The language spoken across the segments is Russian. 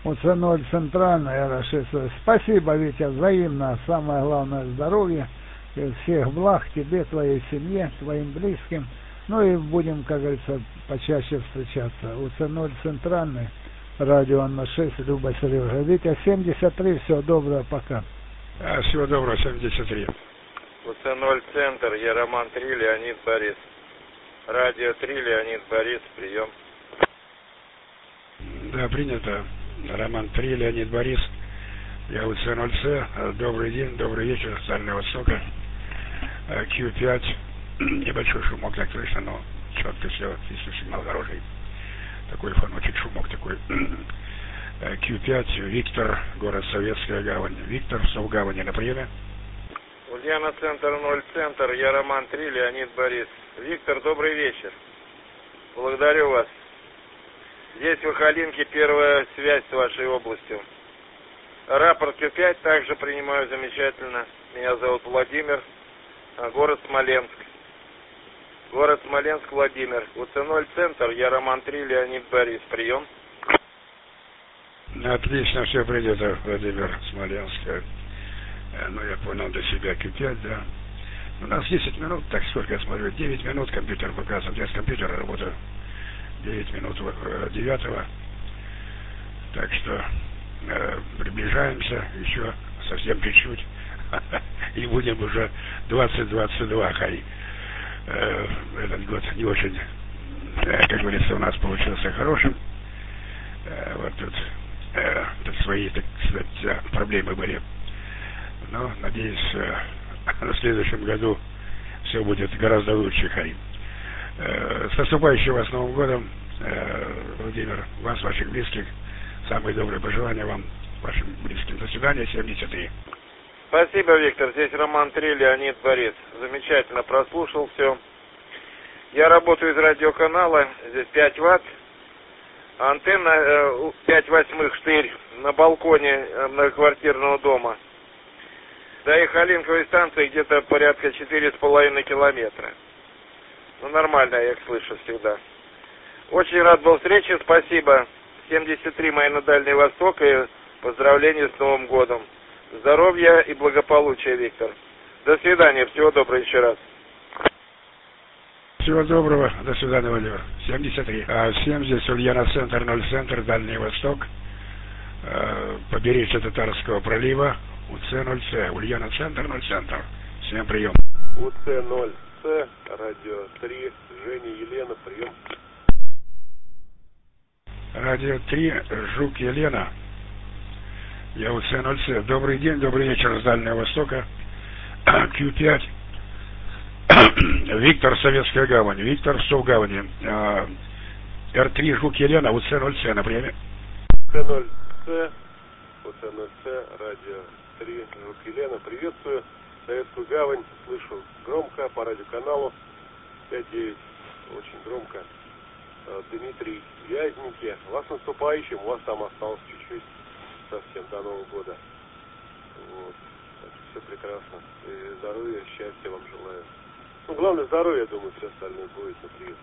УЦ-0 центральная, Рашисовая. Спасибо, Витя, взаимно. Самое главное здоровье. Всех благ тебе, твоей семье, твоим близким. Ну и будем, как говорится, почаще встречаться. УЦ-0 центральный, радио Анна 6, Люба, Сережа. Витя, 73, всего доброго, пока. Всего доброго, 73. УЦ-0 центр, я Роман 3, Леонид Борис. Радио 3, Леонид Борис, прием. Да, принято. Роман 3, Леонид Борис. Я УЦ-0С. Добрый день, добрый вечер с Дальнего Востока. Q5. Небольшой шумок, так слышно, но четко все, если сигнал хороший. Такой фоночек, шумок такой. Q5, Виктор, город Советская Гавань. Виктор, Совгавани на приеме. Ульяна Центр 0 Центр, я Роман 3, Леонид Борис. Виктор, добрый вечер. Благодарю вас. Здесь в Ихалинке первая связь с вашей областью. Рапорт Q5 также принимаю замечательно. Меня зовут Владимир, город Смоленск. Город Смоленск, Владимир. УЦ-0 Центр, я Роман 3, Леонид Борис. Прием. Отлично, все принято, Владимир, Смоленск. Ну, я понял для себя Q5, да. У нас 10 минут, так сколько я смотрю, 9 минут компьютер показывает. Я с компьютера работаю. 9 минут 9. Так что приближаемся еще совсем чуть-чуть. И будем уже 2022, хай. Этот год не очень, как говорится, у нас получился хорошим. Вот тут свои, так сказать, проблемы были. Но, надеюсь, в следующем году все будет гораздо лучше, хай. С наступающим вас Новым годом, Владимир, вас, ваших близких. Самые добрые пожелания вам, вашим близким. До свидания, 73. Спасибо, Виктор. Здесь Роман 3, Леонид Борис. Замечательно прослушал все. Я работаю из радиоканала. Здесь 5 ватт. Антенна 5/8 штырь на балконе многоквартирного дома. До Ихалинковой станции где-то порядка 4,5 километра. Ну, нормально, я их слышу всегда. Очень рад был встрече, спасибо. 73 мои на Дальний Восток и поздравления с Новым годом. Здоровья и благополучия, Виктор. До свидания, всего доброго еще раз. Всего доброго, до свидания, Владимир. 73. Всем здесь Ульяна Центр, 0 Центр, Дальний Восток. Побережье Татарского пролива. УЦ-0С, Ульяна Центр, 0 Центр. Всем прием. УЦ-0С, радио 3, Женя, Елена, прием. Радио 3, Жук, Елена. Я УЦ-0С. Добрый день, добрый вечер с Дальнего Востока. Q5. Виктор, Советская Гавань. Виктор, Совгавани. Р3, Жук, Елена, УЦ-0С на приеме. УЦ-0С, радио 3, Жук, Елена, приветствую. Советскую Гавань, слышу громко по радиоканалу 5.9, очень громко. Дмитрий, Вязники, вас наступающим, у вас там осталось чуть-чуть, совсем до Нового года. Вот, так что все прекрасно. И здоровья, счастья вам желаю. Ну, главное здоровье, я думаю, все остальное будет на привет.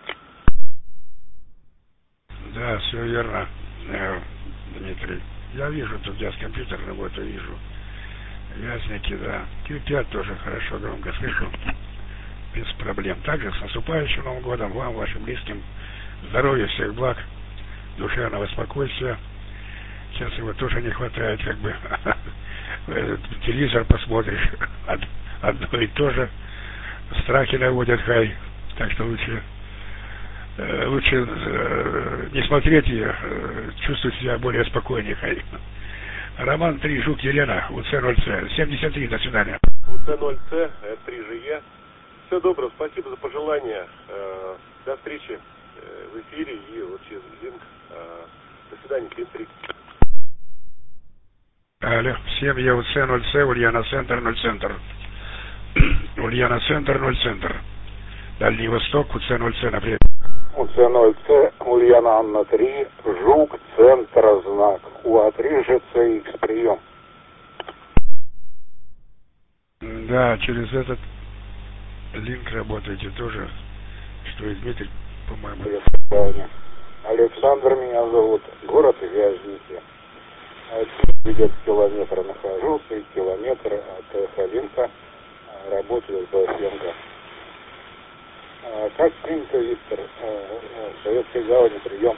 Да, все верно, Дмитрий. Я вижу, тут я с компьютера работаю, вижу. Вязники, да. Q5 тоже хорошо, громко слышу. Без проблем. Также с наступающим Новым годом вам, вашим близким, здоровья, всех благ, душевного спокойствия. Сейчас его тоже не хватает, как бы. Телевизор посмотришь, одно и то же. Страхи наводят, хай. Так что лучше не смотреть и чувствовать себя более спокойнее, хай. Роман 3, Жук, Елена, УЦ-0С, 73, до свидания. УЦ-0С, 3ЖЕ. Все доброго, спасибо за пожелания. До встречи в эфире и вот через линк. До свидания, 73. Алло, всем я УЦ-0С, Ульяна Центр, 0 Центр. Ульяна Центр, 0 Центр. Дальний Восток, УЦ-0С, например. УЦ-0С, Ульяна Анна 3, Жук, Центр, знак. УА3ЖЦХ, прием. Да, через этот линк работаете тоже, что и Дмитрий, по-моему. Александр меня зовут, город Вязники. Ведет километр, нахожусь, и километр от Халинка работаю до Сенга. Как принято, Виктор, в Советской Гавани прием?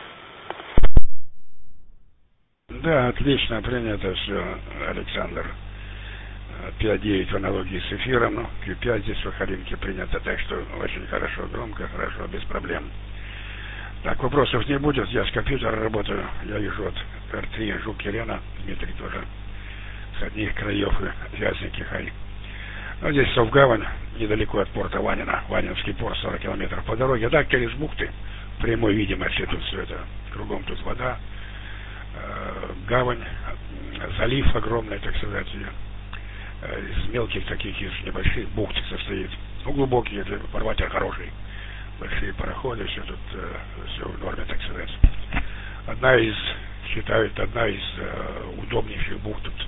Да, отлично принято все, Александр. 5.9 в аналогии с эфиром, ну, Q5 здесь в Халинке принято, так что очень хорошо, громко, хорошо, без проблем. Так, вопросов не будет, я с компьютера работаю, я вижу вот R3, Жук Елена, Дмитрий тоже с одних краев и Вязники, хай. Ну, здесь Совгавань, недалеко от порта Ванина, Ванинский порт, 40 километров по дороге, да, через бухты, прямой видимости тут все это, кругом тут вода, гавань, залив огромный, так сказать, из мелких таких, из небольших бухт состоит, ну, глубокие, фарватер хороший. Большие пароходы, все тут, все в норме, так сказать. Одна из удобнейших бухт тут.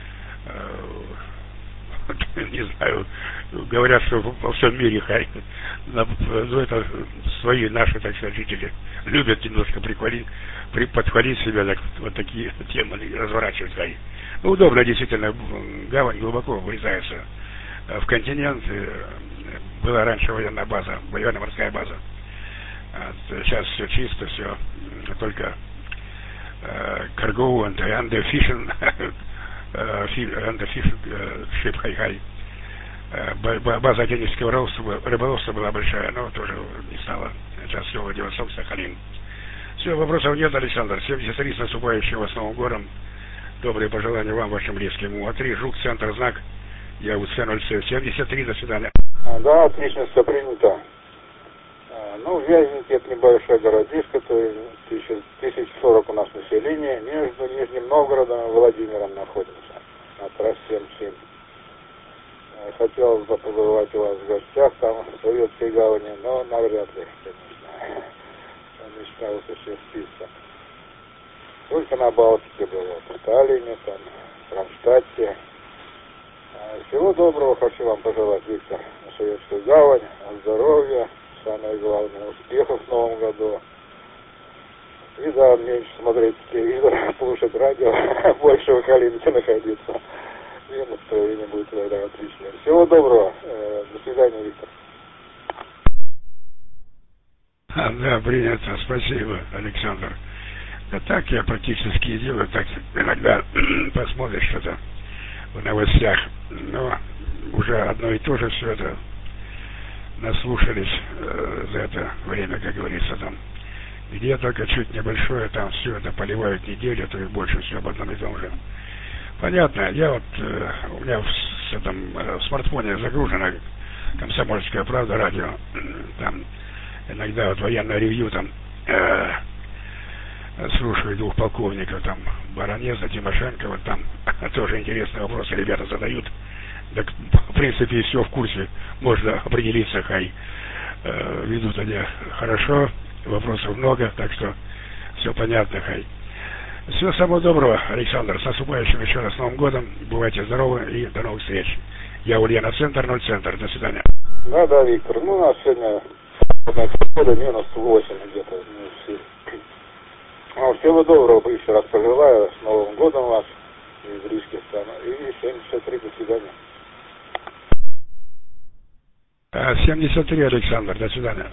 Не знаю, говорят, что во всем мире, ну, это свои наши, так сказать, жители любят немножко подхвалить себя, так, вот такие темы разворачивать. Ну, удобно, действительно, гавань глубоко врезается в континент. Была раньше военная база, военно-морская база. Сейчас все чисто, все только cargo and underfishing ship хай-хай. База океанического рыболовства была большая, но тоже не стала. Сейчас все Владивосток, Сахалин. Все, вопросов нет, Александр. 73 с наступающим вас Новым годом. Добрые пожелания вам, вашим близким. А3, Жук, центр, знак. Я УЦ-0C 73, до свидания. Да, отлично, все принято. Ну, Вязники — это небольшая городишко, то есть 1040 у нас население, между Нижним Новгородом и Владимиром находимся, на трассе 77. Хотелось бы побывать у вас в гостях там, в Советской Гавани, но навряд ли, конечно. Мечта осуществится. Только на Балтике было, в Таллине, там, в Кронштадте. Всего доброго хочу вам пожелать, Виктор, на Советскую Гавань, здоровья, самое главное, успехов в Новом году. И да, меньше смотреть телевизор, слушать радио, больше в Халинке находиться. И настроение будет тогда отличное. Всего доброго, до свидания, Виктор. Да, принято, спасибо, Александр. Да так я практически делаю, так иногда посмотришь что-то в новостях, но уже одно и то же все это наслушались за это время, как говорится, там. Где только чуть небольшое, там все это поливают неделю, то и больше, все об одном и том же. Понятно, я вот, у меня в смартфоне загружено «Комсомольская правда», радио, там иногда вот военное ревью, там слушаю двух полковников, там Баранеза, Тимошенко, вот там тоже интересные вопросы ребята задают. Так, в принципе, все в курсе, можно определиться, хай. Ведут они хорошо, вопросов много, так что все понятно, хай. Всего самого доброго, Александр, с наступающим еще раз Новым годом, бывайте здоровы и до новых встреч. Я Ульяна, центр, 0 центр, до свидания. Да, Виктор, ну у нас сегодня погода минус 8 где-то, минус 7. Всего доброго, еще раз пожелаю, с Новым годом вас, из близких стран, и 73, до свидания. 73, Александр, до свидания.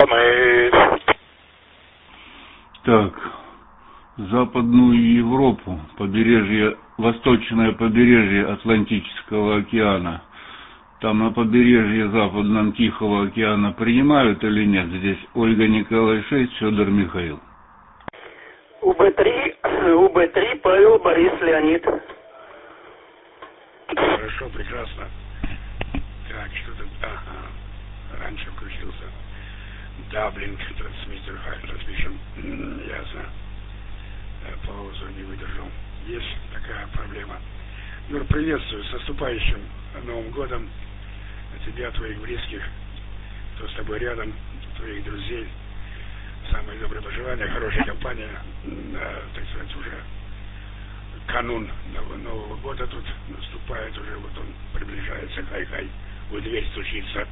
Так, Западную Европу, восточное побережье Атлантического океана, там на побережье западном Тихого океана принимают или нет? Здесь Ольга Николай 6, Федор Михаил. УБ-3, Павел, Борис, Леонид. Хорошо, прекрасно. Так, что тут? Ага. Раньше включился. Даблинг, трансмиттер, трансмиссион. Ясно. Паузу не выдержал. Есть такая проблема. Юр, приветствую, с наступающим Новым годом. Тебя, твоих близких, кто с тобой рядом, твоих друзей. Самые добрые пожелания, хорошая компания. Так сказать, уже канун Нового года тут наступает, уже вот он приближается, хай-хай, в дверь стучится.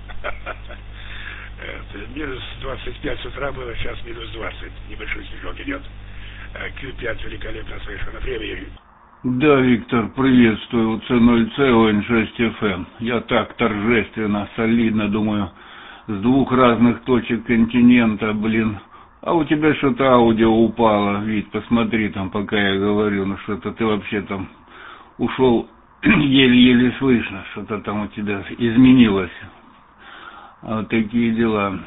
Минус 25 с утра было, сейчас минус 20, небольшой снежок идет. Q5 великолепно слышно, время. Да, Виктор, приветствую, УЦ-0Ц, ОН6ФМ. Я так торжественно, солидно думаю, с двух разных точек континента, блин. А у тебя что-то аудио упало, Вить, посмотри там, пока я говорю, ну что-то ты вообще там ушел, еле-еле слышно, что-то там у тебя изменилось. Вот такие дела.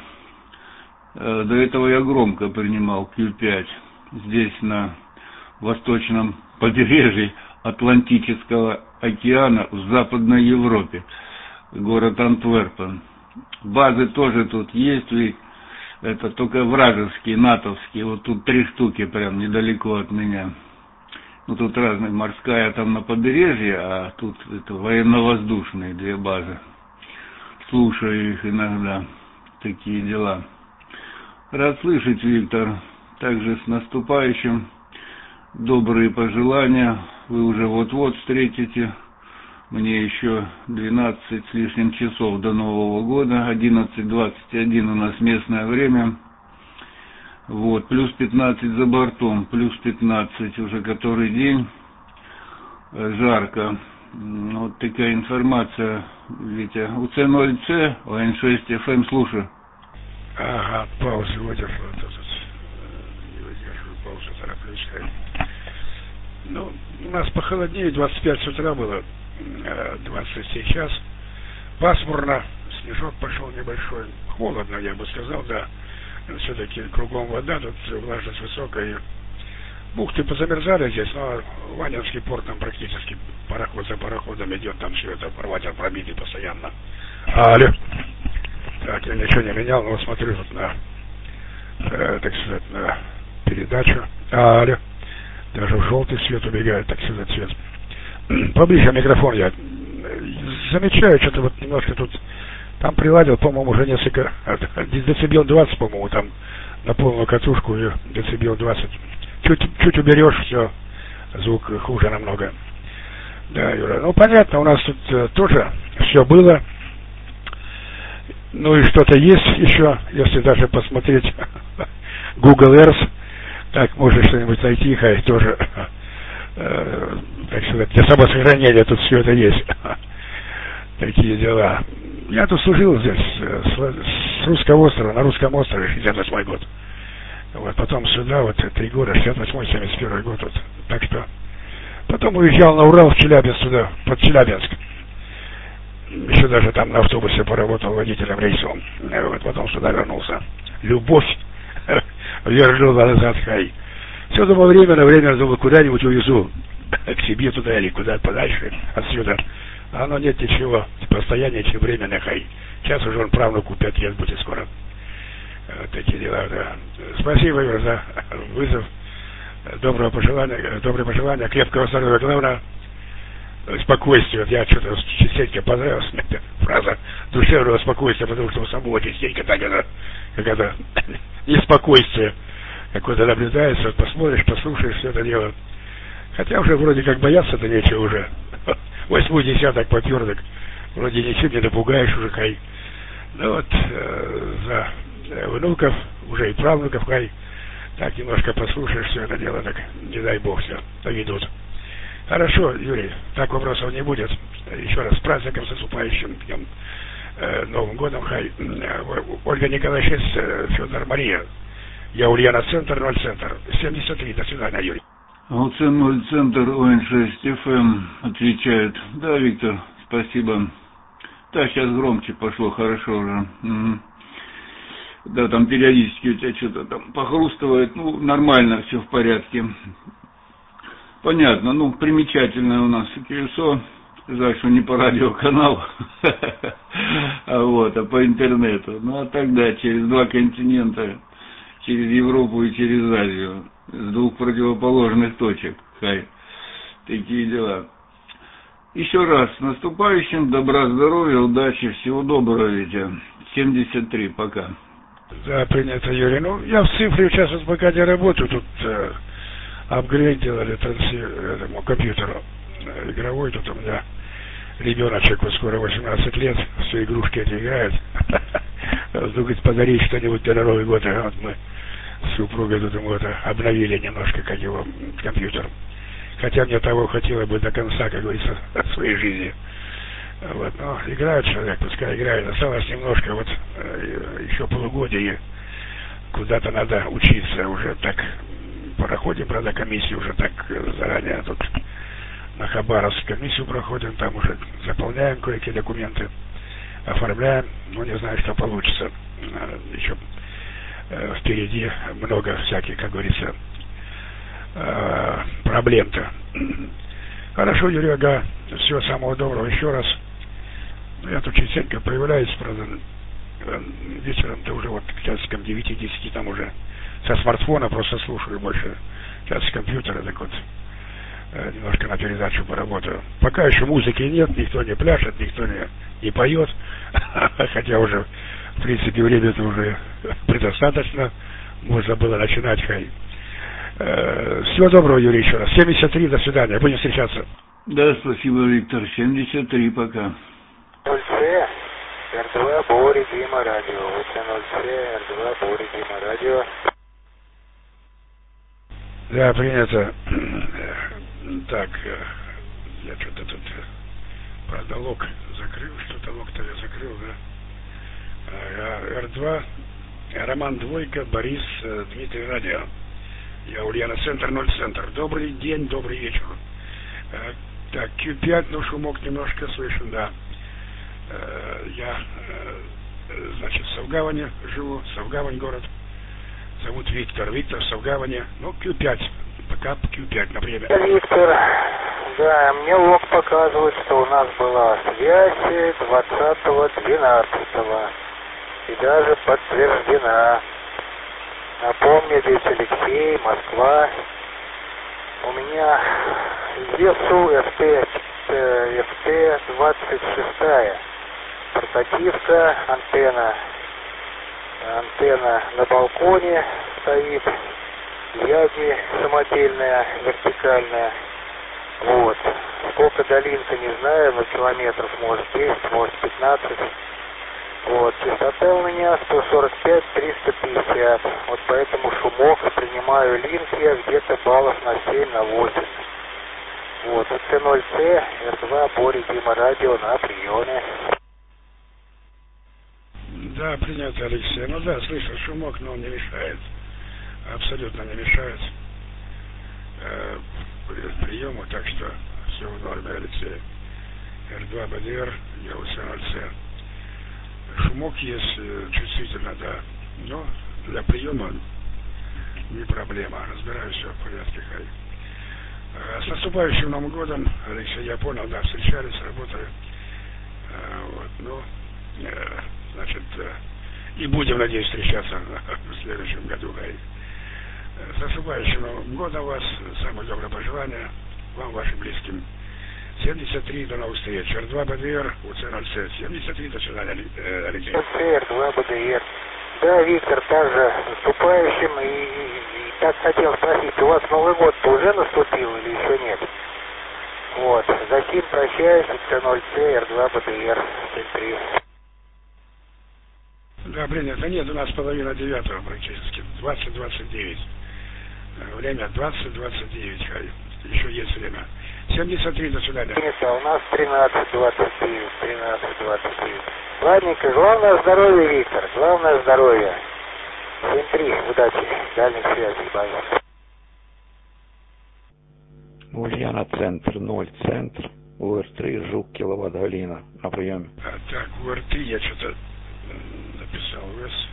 До этого я громко принимал Q5 здесь на восточном побережье Атлантического океана в Западной Европе, город Антверпен. Базы тоже тут есть, ведь это только вражеские, натовские, вот тут 3 штуки прям недалеко от меня. Ну тут разные, морская там на побережье, а тут это военно-воздушные 2 базы. Слушаю их иногда, такие дела. Рад слышать, Виктор, также с наступающим, добрые пожелания, вы уже вот-вот встретите, мне еще 12 с лишним часов до Нового года, 11:21 у нас местное время, вот, плюс 15 за бортом, плюс 15 уже который день, жарко, вот такая информация, Витя, УЦ-0Ц, ОН6ФМ, слушаю. Ага, паузу выдержал, не выдерживаю паузу, тороплюсь. Ну, у нас похолоднее, 25 с утра было, 20 сейчас. Пасмурно, снежок пошел небольшой, холодно, я бы сказал, да. Все-таки кругом вода, тут влажность высокая. Бухты позамерзали здесь, но Ванинский порт там практически пароход за пароходом идет, там все это фарватер пробитый постоянно. Алло. Так, я ничего не менял, но смотрю тут на, так сказать, на передачу. Алло. Даже в желтый свет убегает, так сказать, цвет. Поближе микрофон я замечаю, что-то вот немножко тут, там приладил, по-моему, уже несколько, децибел 20, по-моему, там на полную катушку, и децибел 20. Чуть уберешь, все, звук хуже намного. Да, Юра, ну понятно, у нас тут тоже все было. Ну и что-то есть еще, если даже посмотреть Google Earth, так можно что-нибудь найти, хай тоже, так сказать, для самосохранения тут все это есть. Такие дела. Я тут служил здесь, с Русского острова, на Русском острове, 68-й год. Вот, потом сюда, вот 3 года, 68-й, 71-й год, вот. Так что, потом уезжал на Урал, в Челябинск, сюда, под Челябинск. Еще даже там на автобусе поработал водителем рейсовым. Вот, потом сюда вернулся. Любовь вернула назад, хай. Все думал время, думал, куда-нибудь увезу. К себе туда или куда подальше отсюда. А оно нет ничего. Постояние, чем временно, хай. Сейчас уже он правнуку 5 лет будет скоро. Вот такие дела, да. Спасибо, Юра, за вызов. Доброе пожелание, крепкого здоровья, главное. Спокойствие. Вот я что-то частенько понравилась мне эта фраза душевного спокойствия, потому что у самого частенько так это, какое-то неспокойствие какое-то наблюдается, вот посмотришь, послушаешь все это дело. Хотя уже вроде как бояться-то нечего уже. 8-й десяток попер, так вроде ничем не напугаешь уже, хай. Ну вот, за внуков, уже и правнуков, хай. Так немножко послушаешь все это дело, так не дай бог все доведут. Хорошо, Юрий, так вопросов не будет. Еще раз с праздником, с наступающим днем, Новым годом, хай. Ольга Николаевна 6, Федор Мария. Я Ульяна Центр, 0 Центр. 73, до свидания, Юрий. УЦ-0 Центр, ОН6ФМ отвечает. Да, Виктор, спасибо. Да, сейчас громче пошло, хорошо уже. Да, там периодически у тебя что-то там похрустывает. Ну, нормально, все в порядке. Понятно, ну, примечательное у нас QSO, жаль, что не по радиоканалу, а по интернету. Ну, а тогда через 2 континента, через Европу и через Азию, с 2 противоположных точек, хай, такие дела. Еще раз, с наступающим, добра, здоровья, удачи, всего доброго, Витя. 73, пока. Да, принято, Юрий. Ну, я в цифре сейчас вот пока не работаю, тут апгрейд делали этому компьютеру игровой, тут у меня ребеночек, вот скоро 18 лет, все игрушки эти играют. Думает, подарить что-нибудь на Новый год, вот мы с супругой тут ему это обновили немножко, как его компьютер. Хотя мне того хватило бы до конца, как говорится, своей жизни. Вот, но играет человек, пускай играет. Осталось немножко, вот еще полугодие. Куда-то надо учиться уже так. Проходим, правда, комиссию уже так заранее. Тут на Хабаровск комиссию проходим, там уже заполняем кое-какие документы, оформляем. Ну, не знаю, что получится. Еще впереди много всяких, как говорится, проблем-то. Хорошо, Юрий, ага. Всего самого доброго еще раз. Я тут частенько появляюсь, правда, вечером-то уже вот к часикам 9-10 там уже со смартфона просто слушаю больше. Сейчас с компьютера так вот немножко на передачу поработаю. Пока еще музыки нет, никто не пляшет, никто не поет. Хотя уже, в принципе, время-то уже предостаточно. Можно было начинать. Всего доброго, Юрий, еще раз. 73, до свидания. Будем встречаться. Да, спасибо, Виктор. 73, пока. 0C, R2, Бори, Дима, радио. УЦ-0C, R2, Бори, Дима, радио. Да, принято. Так, я что-то тут, правда, лог закрыл, что-то лог-то я закрыл, да. R2, Роман Двойка, Борис, Дмитрий, радио. Я Ульяна, центр, 0 центр. Добрый день, добрый вечер. Так, Q5, ну шумок немножко слышен, да. Я, значит, в Савгаване живу, Савгавань город. Зовут Виктор, Виктор в Савгаване. Ну, Q5, пока Q5 на время. Виктор, да, мне лог показывает, что у нас была связь 20-12. И даже подтверждена. Напомню, здесь Алексей, Москва. У меня ЕСУ ФТ-26. Портативка, антенна на балконе стоит. Яги самодельная, вертикальная. Вот. Сколько долинка, не знаю, но километров, может 10, может 15. Вот, частота у меня 145-350. Вот поэтому шумок принимаю линки я где-то баллов на 7, на 8. Вот, УЦ-0C, R2, Бори, Дима, радио на приеме. Да, принято, Алексей. Ну да, слышу шумок, но он не мешает. Абсолютно не мешает приему, так что все в норме, Алексей. R2, БДР, я УЦ-0C. Шумок есть чувствительно, да. Но для приема не проблема. Разбираюсь, все в порядке. С наступающим Новым годом, Алексей, я понял, да, встречались, работали. Вот, ну, значит, и будем, надеюсь, встречаться в следующем году. С наступающим Новым годом вас, самые добрые пожелания вам, вашим близким. 73, до новых встреч. R2 БДР, УЦ-0C. 73, до свидания, Алексей. R2 БДР. Да, Виктор, также наступающим. И так хотел спросить, у вас Новый год уже наступил или еще нет? Вот. Затем прощаюсь, УЦ-0C, R2 БДР. 73. Да, принято. Нет, у нас половина 9 практически. 20-29. Время 20-29. Еще есть время. 73, до свидания. У нас 13-29, 13-29. Ладненько, главное здоровье, Виктор, главное здоровье. 7-3, удачи, дальних связей, боюсь. Ульяна, центр, 0, центр, УР-3, Жук, киловатт, Галина, на приеме. Так, УР-3, я что-то написал,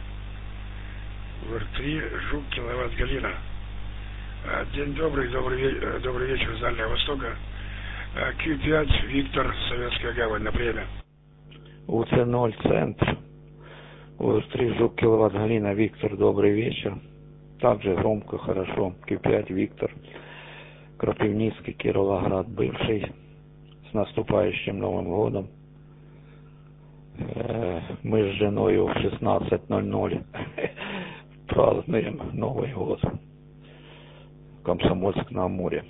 УР-3, Жук, киловатт, Галина. День добрый, добрый вечер с Дальнего Востока. Q5, Виктор, Советская Гавань, на время. УЦ-0, центр. УР-3, Жук, киловатт, Галина, Виктор, добрый вечер. Также громко, хорошо. Q5, Виктор, Кропивницкий, Кировоград, бывший. С наступающим Новым годом. Мы с женой в 16:00 празднуем Новый год. Комсомольск-на-Амуре.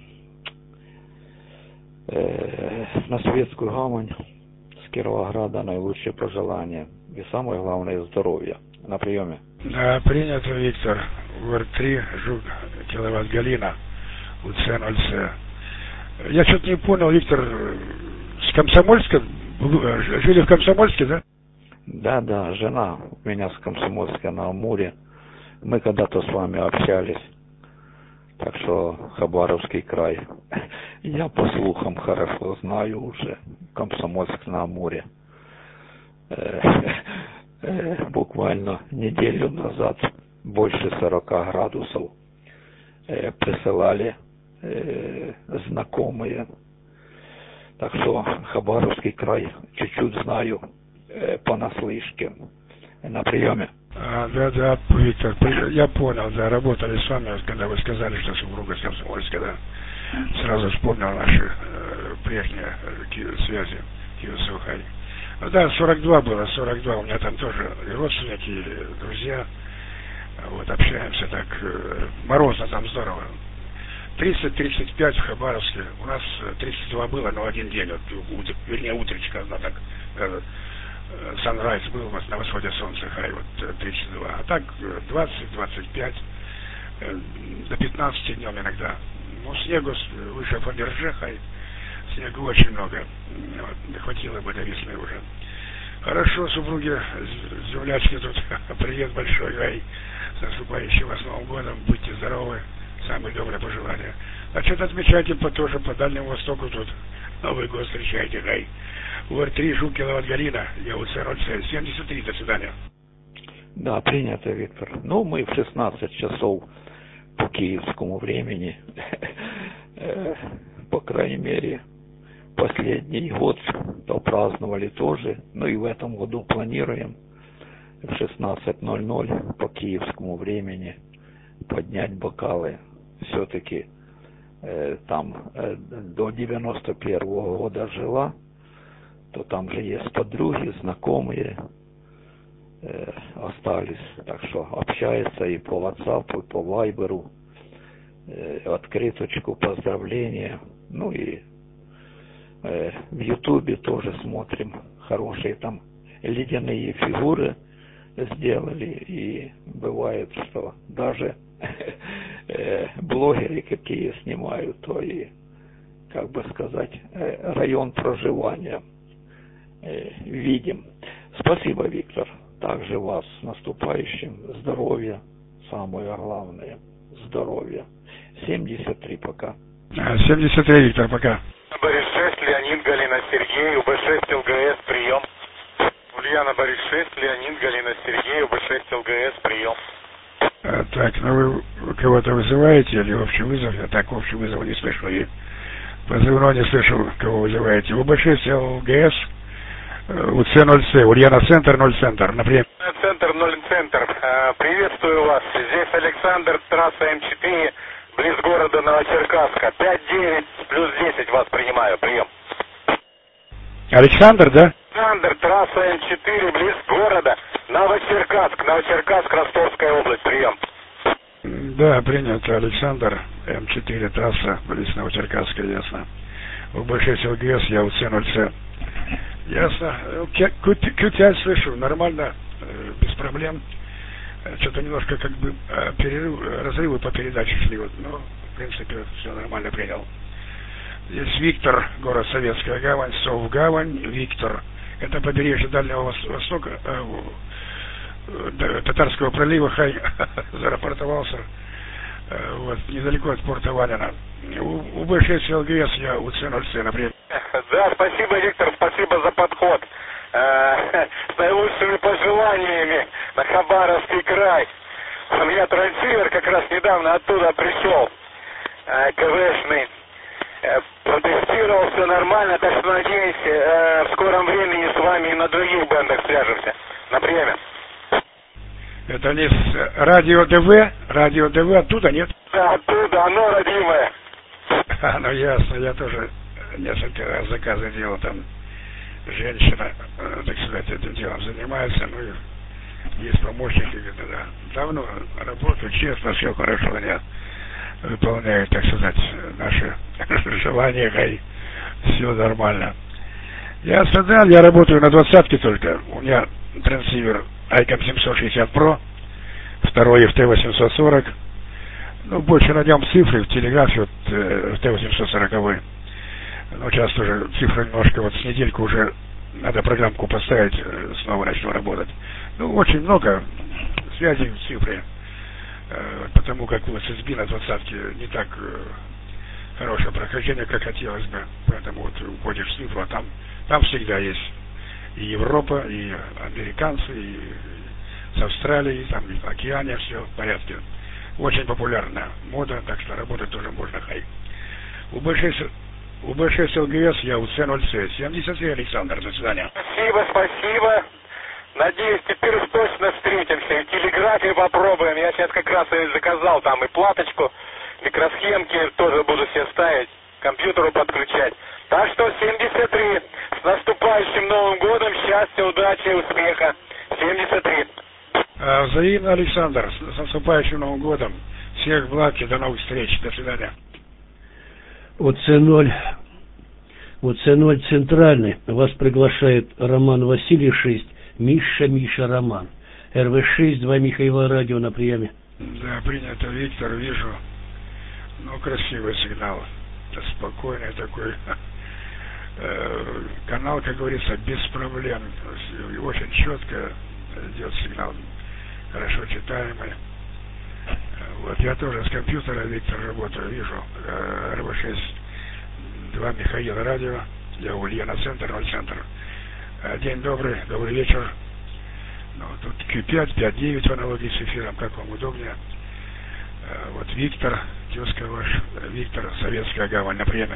На Советскую Гавань с Кировограда наилучшие пожелания. И самое главное, здоровья. На приеме. Да, принято, Виктор. УР-3, Жук, киловатт, Галина, УЦ-0C. Я что-то не понял, Виктор, с Комсомольска? Жили в Комсомольске, да? Да, жена у меня с Комсомольска на Амуре. Мы когда-то с вами общались. Так что Хабаровский край. Я по слухам хорошо знаю уже Комсомольск на Амуре. Буквально неделю назад больше 40 градусов присылали знакомые. Так что Хабаровский край чуть-чуть знаю понаслышке. На приеме. Да, Виктор, я понял, да, работали с вами, когда вы сказали, что супруга с Комсомольска, да. Сразу вспомнил наши прежние связи, Киев-Сухарь. Ну да, 42 было, 42, у меня там тоже и родственники, и друзья. Вот, общаемся так, морозно там здорово. 30-35 в Хабаровске, у нас 32 было, но один день, вот, вернее, утречка, она так, санрайз был на восходе солнца, хай, вот 32, а так 20-25, до 15 днем иногда. Ну, снегу выше Фаберже, хай, снегу очень много, вот, хватило бы до весны уже. Хорошо, супруги, землячки тут, привет большой, хай, с наступающим вас Новым годом, будьте здоровы, самые добрые пожелания. А что-то отмечайте тоже по Дальнему Востоку тут, Новый год встречайте, хай. УР-3, Жукина, Галина, я УЦ-0C, 73, до свидания. Да, принято, Виктор. Ну, мы в 16 часов по киевскому времени, по крайней мере, последний год праздновали тоже, ну и в этом году планируем в 16:00 по киевскому времени поднять бокалы. Все-таки там до 91-го года жила, то там же есть подруги, знакомые остались, так что общаются и по WhatsApp, и по Viber, открыточку, поздравления, ну и в Ютубе тоже смотрим, хорошие там ледяные фигуры сделали, и бывает, что даже блогеры какие снимают, то и, как бы сказать, район проживания видим. Спасибо, Виктор. Также вас с наступающим. Здоровья. Самое главное. Здоровья. 73 пока. 73, Виктор, пока. Борис 6, Леонид, Галина, Сергей, УБ6, ЛГС, прием. Ульяна, Борис 6, Леонид, Галина, Сергей, УБ6, ЛГС, прием. Так, ну вы кого-то вызываете или общий вызов? Я так общий вызов не слышу. И позывной не слышу, кого вызываете. УБ6, ЛГС, УЦ-0C, Ульяна, центр, 0 центр. Например. Центр, 0 центр. Приветствую вас. Здесь Александр, трасса М4, близ города Новочеркасска. 5-9 плюс 10 вас принимаю. Прием. Александр, да? Александр, трасса М4, близ города Новочеркасск. Новочеркасск, Ростовская область. Прием. Да, принято. Александр, М4, трасса, близ Новочеркасска, ясно. УБ6 ЛГС, я УЦ-0C. Ясно. Q5 слышу, нормально, без проблем. Что-то немножко как бы разрывы по передаче шли, вот, но в принципе все нормально принял. Здесь Виктор, город Советская Гавань, Совгавань, Виктор. Это побережье Дальнего Востока, Татарского пролива, хай, зарапортовался, вот, недалеко от порта Ванина. УБ6 ЛГС, я УЦ-0C, например. Да, спасибо, Виктор, спасибо за подход. С наилучшими пожеланиями на Хабаровский край. У меня трансивер как раз недавно оттуда пришел, КВшный. Протестировал, все нормально, так что надеюсь, в скором времени с вами и на других бендах свяжемся. На приеме. Это не с радио ДВ? Радио ДВ оттуда, нет? Да, оттуда, оно родимое. Ну ясно, я тоже несколько раз заказы делал, там женщина, так сказать, этим делом занимается, ну и есть помощники, да. Давно работаю, честно, все хорошо, я выполняю, так сказать, наши желания, и все нормально. Ясно, да, я работаю на 20-ке только, у меня трансивер ICOM 760 Pro, второй FT840, ну, больше на нем цифры в телеграфе, вот T840, Но сейчас уже цифры немножко, вот с недельку уже надо программку поставить, снова начну работать. Ну, очень много связей в цифре, потому как у ССБ на 20-ке не так хорошее прохождение, как хотелось бы. Поэтому вот уходишь в цифру, а там всегда есть и Европа, и американцы, и с Австралией, там и в океане все в порядке. Очень популярная мода, так что работать тоже можно хай. У Б6 ЛГС я у С0С. 73, Александр, до свидания. Спасибо. Надеюсь, теперь уж точно встретимся. И в телеграфе попробуем. Я сейчас как раз и заказал там и платочку, микросхемки тоже буду все ставить, к компьютеру подключать. Так что 73. С наступающим Новым годом. Счастья, удачи, успеха. 73. Взаимно, Александр. С наступающим Новым годом. Всех благ и до новых встреч. До свидания. ОЦ0 центральный. Вас приглашает Роман Василий 6. Миша Роман. РВ6, 2 Михаила радио на приеме. Да, принято, Виктор, вижу. Ну, красивый сигнал. Это спокойный такой канал, как говорится, без проблем. Очень четко идет сигнал. Хорошо читаемый. Вот я тоже с компьютера, Виктор, работаю, вижу. РВ6, 2 Михаила радио. Я Ульяна центр, 0 центр. День добрый вечер. Ну, тут Q5, 5.9 в аналогии с эфиром, как вам удобнее. Вот Виктор, тезка ваш, Виктор, Советская гавань, на приеме.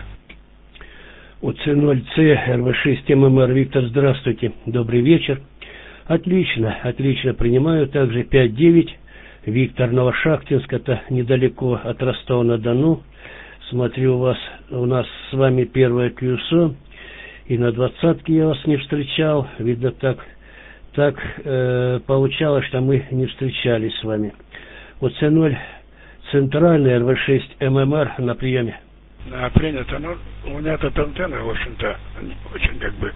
ОЦ0С, РВ6, ММР, Виктор, здравствуйте, добрый вечер. Отлично, принимаю. Также 5.9, Виктор, Новошахтинск, это недалеко от Ростова-на-Дону. Смотрю, у нас с вами первое QSO. И на 20-ке я вас не встречал. Видно, так получалось, что мы не встречались с вами. ОЦ0 центральный, РВ6 ММР на приеме. Да, принято. Ну, у меня тут антенна, в общем-то, очень как бы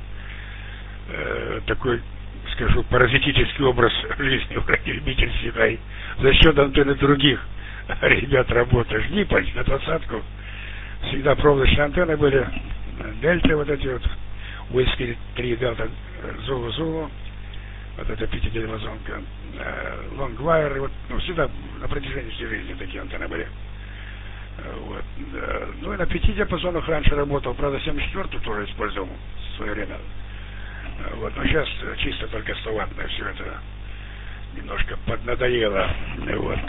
такой, скажу, паразитический образ жизни в радиолюбительской. За счет антенны других ребят работаешь. Дипольч на 20-ку. Всегда проволочные антенны были. Дельты вот эти вот, Уиски 3 Дельта, Зулу, вот это 5-диапазонка, Лонгвайр, вот, ну, всегда на протяжении всей жизни такие антенны были. Вот. Ну и на 5 диапазонах раньше работал, правда, 74-ю тоже использовал в свое время. Вот, но сейчас чисто только 100-ваттное все это немножко поднадоело. Вот,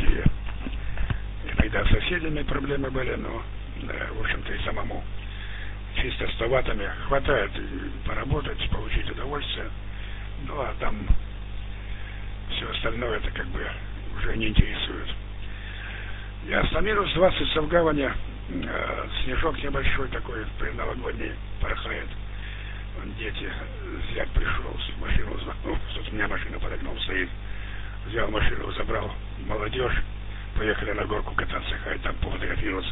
и иногда с соседями проблемы были, но, в общем-то, и самому чисто 100 ваттами хватает поработать, получить удовольствие. Ну а там все остальное это как бы уже не интересует. Я остановился 20 часов в гавани, снежок небольшой такой, предновогодний порхает. Дети, зять пришел, машину, тут у меня машина подогнул, стоит. Взял машину, забрал молодежь, поехали на горку кататься, хай там пофотографироваться.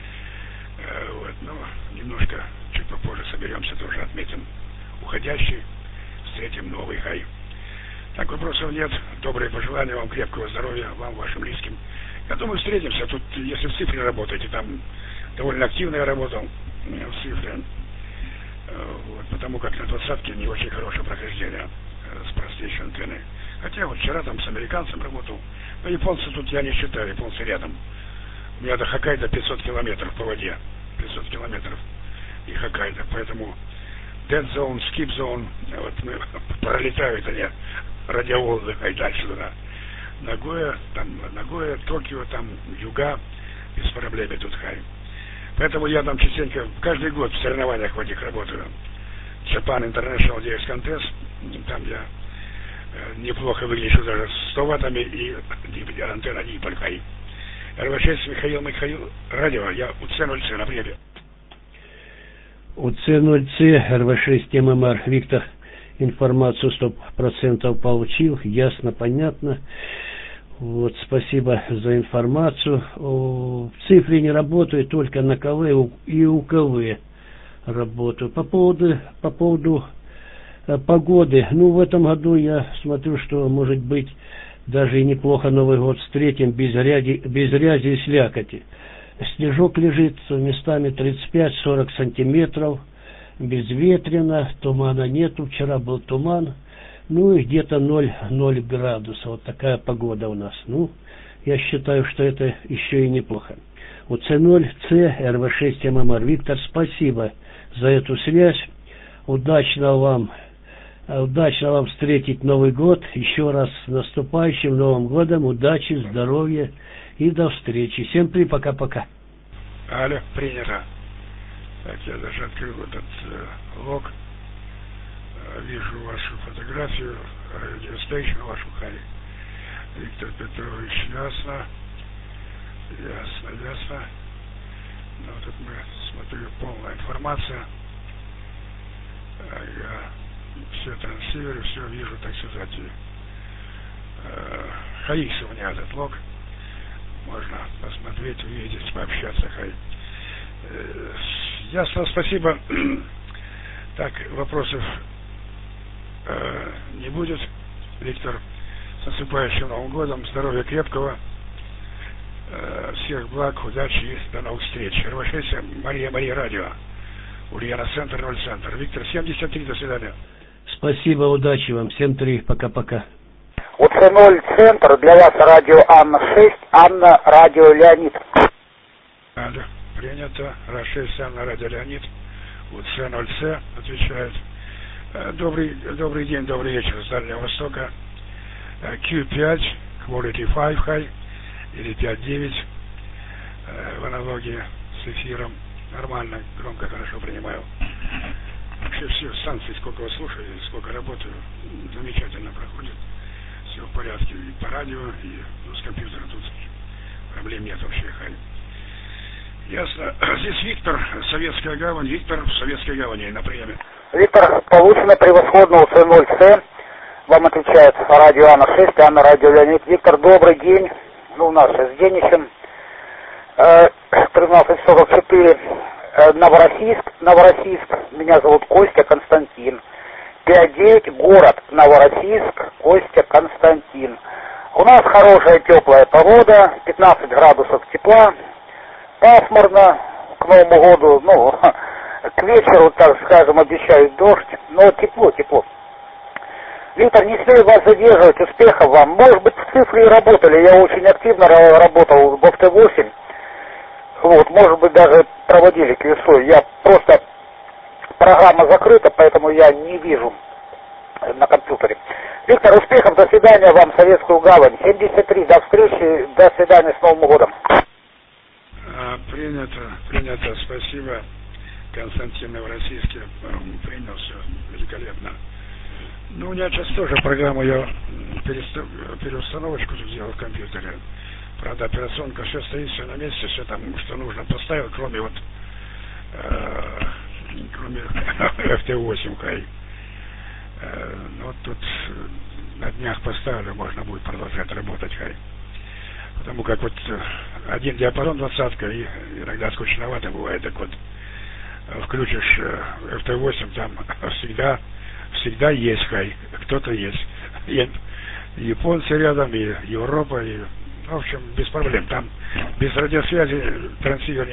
Вот, ну, немножко чуть попозже соберемся, тоже отметим уходящий, встретим новый хай. Так, вопросов нет. Добрые пожелания вам, крепкого здоровья, вам, вашим близким. Я думаю, встретимся. Тут, если в цифре работаете, там довольно активно я работал в цифре. Вот, потому как на 20-ке не очень хорошее прохождение с простейшей антенной. Хотя вот вчера там с американцем работал. Но японцы тут я не считаю, японцы рядом. У меня до Хоккайдо 500 километров по воде. 500 километров и Хоккайдо. Поэтому Dead Zone, Skip Zone, вот мы пролетают они радиоволны, и дальше туда. Нагоя, Токио, там юга, без проблем тут хай. Поэтому я там частенько, каждый год в соревнованиях в этих работаю. Japan International DX Contest, там я неплохо выгляжу даже с 100 ваттами и антенна Диполь хай. РВ6 Михаил, радио, я УЦ0С на приеме. УЦ0С, РВ6 ММР, Виктор, информацию 100% получил, ясно, понятно. Вот, спасибо за информацию. В цифре не работаю, только на КВ и УКВ работаю. По поводу погоды, ну, в этом году я смотрю, что, может быть, даже и неплохо Новый год встретим без грязи и слякоти. Снежок лежит местами 35-40 сантиметров. безветренно, тумана нету, вчера был туман, ну и где-то 0 градусов, вот такая погода у нас. Ну, я считаю, что это еще и неплохо. УЦ0С, РВ6 ММР. Виктор, спасибо за эту связь, удачно вам встретить Новый год, еще раз с наступающим Новым годом, удачи, здоровья и до встречи. Всем пока-пока. Алло, принято. Так, я даже открыл этот лог. Вижу вашу фотографию, радиостейшн вашу, хай. Виктор Петрович, ясно. Ну, тут мы, смотрю, полная информация. Я все транслирую, все вижу, так сказать. Хаикс у меня этот лог. Можно посмотреть, увидеть, пообщаться, хай. Ясно, спасибо. Так, вопросов не будет. Виктор, с наступающим Новым годом, здоровья крепкого, всех благ, удачи и до новых встреч. РВ6 Мария Радио, Ульяна Центр, 0 Центр. Виктор, 73, до свидания. Спасибо, удачи вам, 7-3, пока-пока. УЦ0 Центр, для вас радио Анна-6, Анна, радио Леонид. Алло, принято. РА-6, Анна, радио Леонид. УЦ0С отвечает. Добрый день, добрый вечер с Дальнего Востока. Q5, Quality 5 High или 5.9 в аналогии с эфиром. Нормально, громко, хорошо принимаю. Вообще все станции, сколько вас слушаю, сколько работаю, замечательно проходит. Все в порядке и по радио, и с компьютера тут проблем нет вообще. Хай. Ясно. Здесь Виктор, Советская Гавань. Виктор в Советской Гавани на приеме. Виктор, получено превосходно УЦ0С. Вам отвечает радио Анна-6, Анна, радио Леонид. Виктор, добрый день. Ну, у нас с денищем. 1344. Новороссийск. Меня зовут Костя Константин. 5.9, город Новороссийск, Костя Константин. У нас хорошая теплая погода, 15 градусов тепла. Пасмурно к Новому году, ну, к вечеру, так скажем, обещают дождь, но тепло. Виктор, не смею вас задерживать, успехов вам. Может быть, в цифре и работали, я очень активно работал в ФТ-8. Вот, может быть, даже проводили квесу. Я просто, программа закрыта, поэтому я не вижу на компьютере. Виктор, успехов, до свидания вам, Советскую Гавань. 73, до встречи, до свидания, с Новым годом. Принято, спасибо. Константин Новороссийский принял, все великолепно. Ну, у меня сейчас тоже программу, я переустановочку сделал в компьютере. Правда, операционка все стоит, все на месте, все там, что нужно, поставил, кроме FT8 хай. Вот тут на днях поставлю, можно будет продолжать работать хай. Потому как вот один диапазон 20-ка, и иногда скучновато бывает, так вот включишь FT8, там всегда есть хай, кто-то есть. И японцы рядом, и Европа, и, в общем, без проблем. Там без радиосвязи трансивер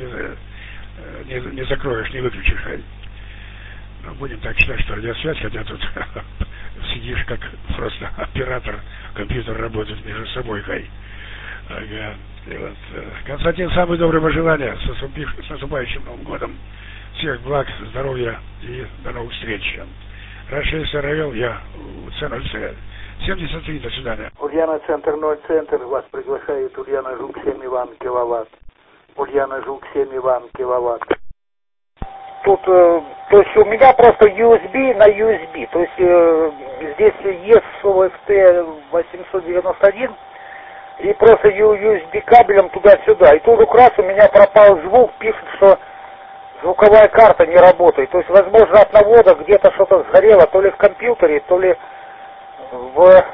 не закроешь, не выключишь хай. Но будем так считать, что радиосвязь, хотя тут сидишь как просто оператор, компьютер работает между собой хай. Ага. И вот, Константин, самые добрые пожелания с наступающим Новым годом. Всех благ, здоровья и до новых встреч. РА-6 РЛ, я УЦ0С. 73, до свидания. Ульяна Центр, 0 Центр, вас приглашает Ульяна Жук, 7 Иван, киловатт. Ульяна Жук, 7 Иван, киловатт. Тут, то есть у меня просто USB на USB, то есть здесь есть FT 891 и просто USB кабелем туда-сюда. И тут раз у меня пропал звук, пишет, что звуковая карта не работает. То есть, возможно, от навода где-то что-то сгорело, то ли в компьютере, то ли в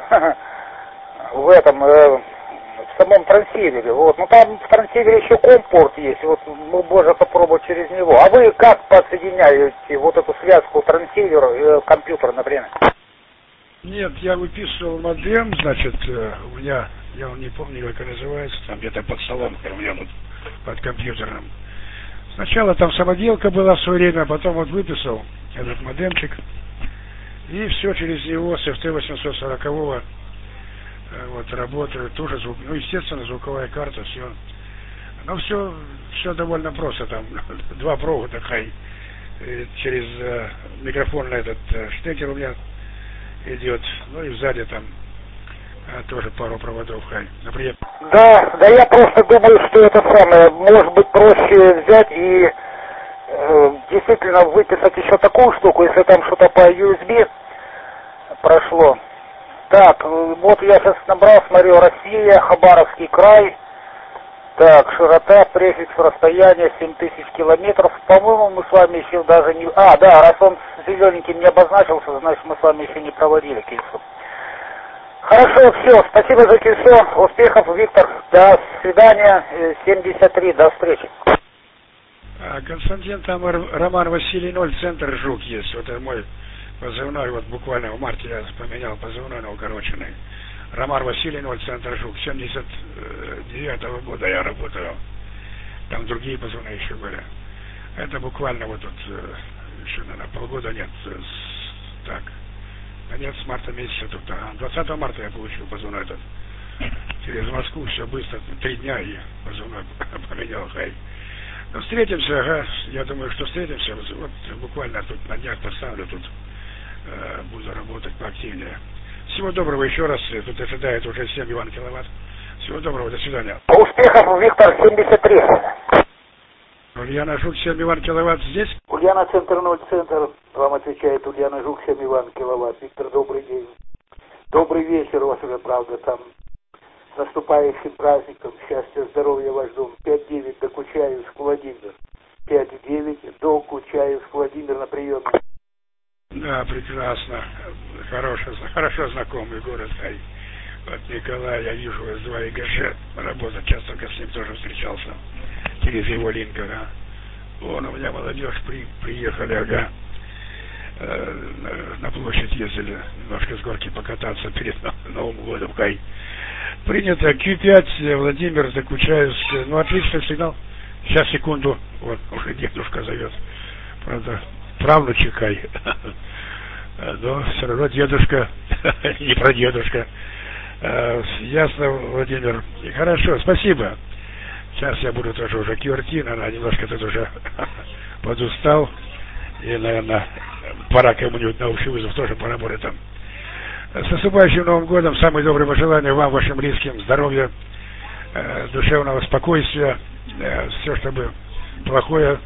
самом трансивере. Вот. Ну там в трансивере еще компорт есть, вот можно попробовать через него. А вы как подсоединяете вот эту связку трансивера и компьютер, например? Нет, я выписывал модем, значит, у меня, я не помню, как называется, там где-то под столом, у меня вот под компьютером. Сначала там самоделка была в свое время, а потом вот выписал этот модемчик. И все через него с FT840 вот работает. Тоже звук, ну естественно звуковая карта, все. Но все довольно просто. Там 2 провода хай. Через микрофон на этот штекер у меня идет. Ну и сзади там тоже пару проводов хай. Например. Да, я просто думаю, что это самое, может быть проще взять и действительно выписать еще такую штуку, если там что-то по USB прошло. Так, вот я сейчас набрал, смотрю, Россия, Хабаровский край. Так, широта, префикс, расстояние 7000 километров. По-моему, мы с вами еще даже не... А, да, раз он зелененьким не обозначился, значит, мы с вами еще не проводили кельцо. Хорошо, все, спасибо за кельцо. Успехов, Виктор. До свидания. 73, до встречи. Константин, там Роман Василий 0, центр Жук есть. Вот это мой позывной, вот буквально в марте я поменял позывной на укороченный. Роман Василий 0, центр Жук. 79-го года я работаю. Там другие позывные еще были. Это буквально вот тут еще, наверное, полгода нет. Так, конец марта месяца тут. 20 марта я получил позывной этот. Через Москву все быстро, 3 дня и позывной поменял хай. Ну, встретимся, ага. Я думаю, что встретимся. Вот буквально тут на днях поставлю, тут буду работать поактивнее. Всего доброго еще раз. Тут ожидает уже 7 Иван Киловатт. Всего доброго, до свидания. Успехов, Виктор, 73. Ульяна Жук, 7 Иван Киловатт здесь? Ульяна, центр 0, центр. Вам отвечает Ульяна Жук, 7 Иван Киловатт. Виктор, добрый день. Добрый вечер у вас уже, правда, там. С наступающим праздником. Счастья, здоровья ваш дом. 5-9 до Кучаевск, Владимир. 5-9 до Кучаевск, Владимир на приеме. Да, прекрасно. Хорошо знакомый город. Вот Николай, я вижу, СД ИГЖ работа, часто с ним тоже встречался. Через его линка, да. Вон у меня молодежь приехали, ага. На площадь ездили немножко с горки покататься перед Новым годом. Принято. Q5, Владимир, Докучаевск. Ну, отличный сигнал. Сейчас, секунду. Вот, уже дедушка зовет. Правда, правнучек хай. Но все равно дедушка, не прадедушка. Ясно, Владимир. Хорошо, спасибо. Сейчас я буду тоже уже QRT, она немножко тут уже подустал. И, наверное, пора кому-нибудь на общий вызов тоже поработать там. С наступающим Новым годом. Самые добрые пожелания вам, вашим близким. Здоровья, душевного спокойствия. Все, чтобы плохое,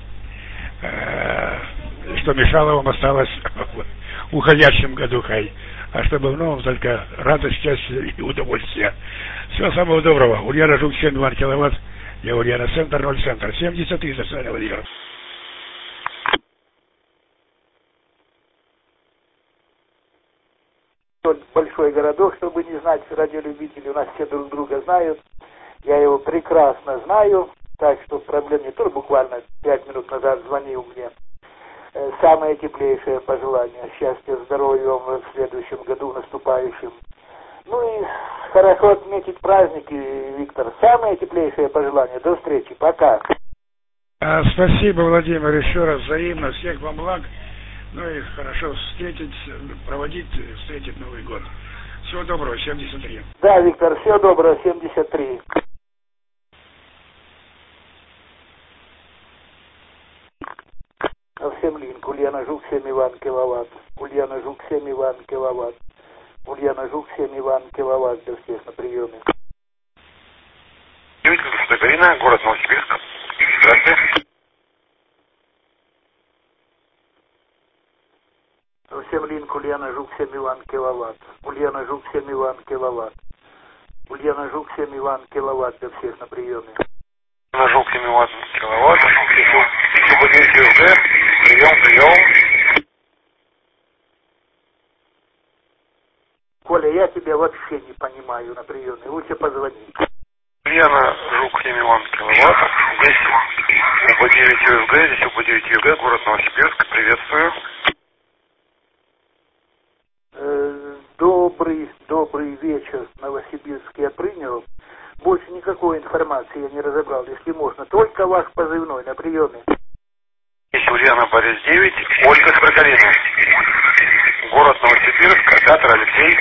что мешало вам, осталось в уходящем году, хай. А чтобы в новом только радость, счастье и удовольствие. Всего самого доброго. Ульяна Жук, 7 Иван Киловатт. Я Ульяна, центр 0, центр. 73, до свидания, Владимир. Большой городок, чтобы не знать, радиолюбители, у нас все друг друга знают. Я его прекрасно знаю, так что проблем нет. Тоже буквально 5 минут назад звонил мне. Самое теплейшее пожелание. Счастья, здоровья вам в следующем году, наступающем. Ну и хорошо отметить праздники, Виктор. Самое теплейшее пожелание. До встречи. Пока. Спасибо, Владимир, еще раз взаимно. Всех вам благ. Ну и хорошо встретить Новый год. Всего доброго, 73. Да, Виктор, всего доброго, 73. Всем линк. Ульяна Жук, 7 Иван Киловатт. Ульяна Жук, 7 Иван Киловатт. Ульяна Жук, 7 Иван Киловатт. Для всех на приеме. Гагарина, город Новосибирск. Здравствуйте. Всем линк. Ульяна Жук, 7 Иван Киловатт. Ульяна Жук, 7 Иван Киловатт. Ульяна Жук, 7 Иван Киловатт. Для всех на приеме. Ульяна Жук, 7 Иван Киловатт. Прием. Коля, я тебя вообще не понимаю на приеме. Лучше позвони. Ульяна Жук, 7 Иван Киловатт. Здесь УБ-9 УФГ, здесь УБ-9 ЮГ, город Новосибирск. Приветствую. Добрый вечер, Новосибирск я принял. Больше никакой информации я не разобрал, если можно. Только ваш позывной на приеме. Ульяна, Борис 9, Ольга Строкалина. Город Новосибирск, оператор Алексей.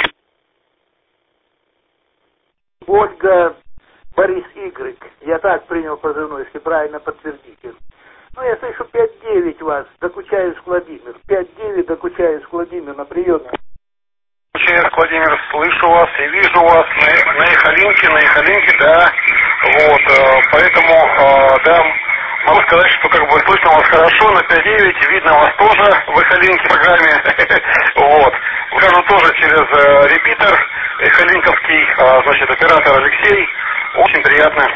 Ольга, Борис Y. Я так принял позывной, если правильно подтвердите. Ну, я слышу 5-9 вас, Докучаевск Владимир. 5-9, Докучаевск Владимир на приеме. Докучаевск Владимир, слышу вас и вижу вас на Ихалинке, да. Вот, поэтому, да, могу сказать, что как бы слышно вас хорошо на 5-9, видно вас тоже в Ихалинке программе. Вот. Скажу тоже через репитер Ихалинковский, значит, оператор Алексей. Очень приятно.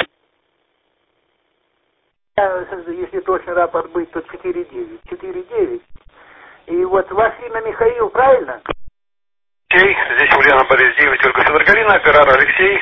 Если точно рапорт быть, то 4-9. 4-9. И вот ваше имя Михаил, правильно? Здесь Ульяна, Борис 9, Ольга Строкалина, оператор Алексей.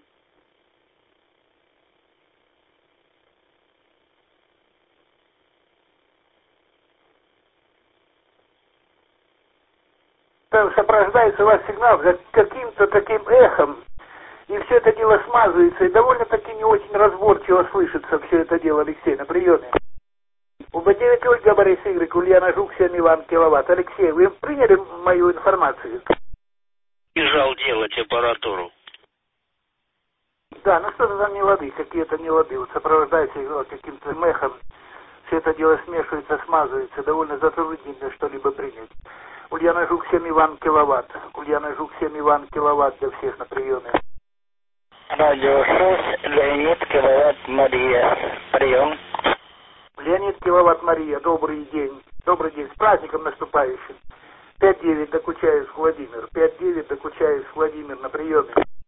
Сопровождается ваш сигнал каким-то таким эхом, и все это дело смазывается, и довольно-таки не очень разборчиво слышится все это дело, Алексей, на приеме. УБ-9 Ольга, Борис Y, Ульяна Жук, 7 Иван Киловатт. Алексей, вы приняли мою информацию? Бежал делать аппаратуру. Да, ну что-то там не лады, какие-то не лады. Вот сопровождается каким-то эхом, все это дело смешивается, смазывается, довольно затруднительно что-либо принять. Ульяна Жук, 7 Иван Киловатт. Ульяна Жук, 7 Иван Киловатт для всех на приеме. Радио 6, Леонид Киловатт Мария. Прием. Леонид Киловатт Мария, добрый день. Добрый день, с праздником наступающим. 5-9, Докучаевск Владимир. 5-9, Докучаевск Владимир на приеме.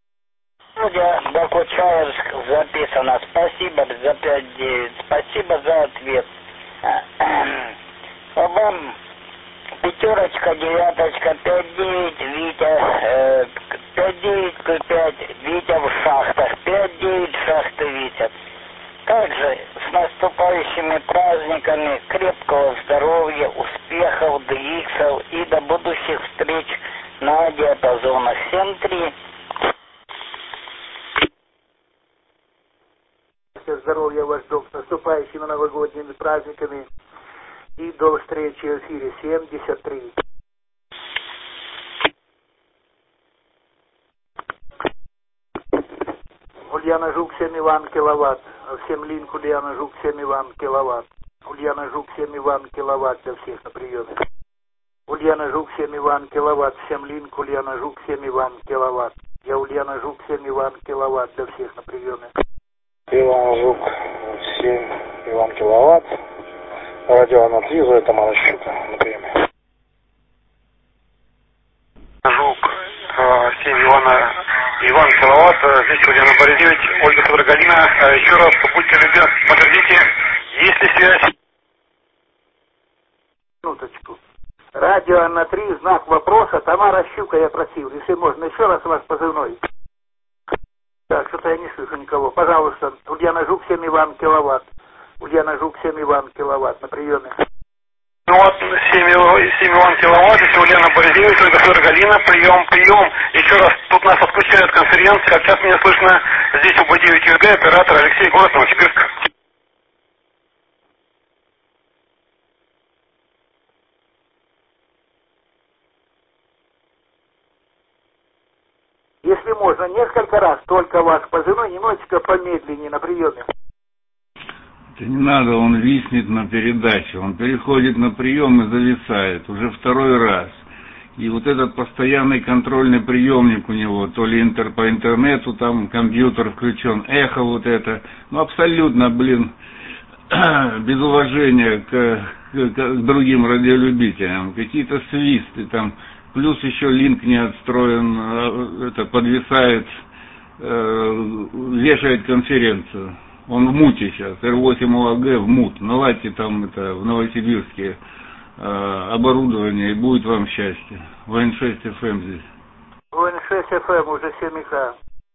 Докучаевск записано. Спасибо за 5-9. Спасибо за ответ. Вам 5, 9, 5-9, Витя, 5-9, 5, Витя в шахтах, 5-9, шахты Витя. Также с наступающими праздниками, крепкого здоровья, успехов, ДХ и до будущих встреч на диапазонах 7-3. Здоровья ваш дом с наступающими новогодними праздниками и до встречи в эфире 73. Ульяна Жук, 7 Иван Киловатт. Всем линк Ульяна Жук, 7 Иван Киловатт. Ульяна Жук, 7 Иван Киловатт для всех на приеме. Ульяна Жук, 7 Иван Киловатт. Всем линк Ульяна Жук, 7 Иван Киловатт. Я Ульяна Жук, 7 Иван Киловатт для всех на приеме. Иван Жук, 7 Иван Киловатт. Радио на Тризу, это Тамара Щука на приеме. Жук, 7 Иван Киловатт, здесь Ульяна Борис 9, Ольга Строкалина. Еще раз, будьте любезны, подождите, есть ли связь? Минуточку. Радио на 3, знак вопроса, Тамара Щука, я просил, если можно, еще раз ваш позывной. Так, что-то я не слышу никого. Пожалуйста, Ульяна Жук, 7 Иван Киловатт. Ульяна Жук, 7 Иван Киловатт на приеме. Ну вот, 7 Иван Киловатт, здесь Ульяна Борис 9, Ольга Строкалина, прием. Еще раз, тут нас отключают конференции, как сейчас меня слышно, здесь УБ-9 ЮГ, оператор Алексей, город Новосибирск. Если можно, несколько раз, только ваш позывной, немножечко помедленнее на приеме. Это не надо, он виснет на передаче, он переходит на прием и зависает уже второй раз. И вот этот постоянный контрольный приемник у него, то ли по интернету там компьютер включен, эхо вот это, ну абсолютно, без уважения к другим радиолюбителям, какие-то свисты там, плюс еще линк не отстроен, это подвисает, вешает конференцию. Он в муте сейчас, Р8 ОАГ в мут. Наладьте там это в Новосибирске оборудование, и будет вам счастье. ВН6 FM здесь. ВН6 FM уже 7К.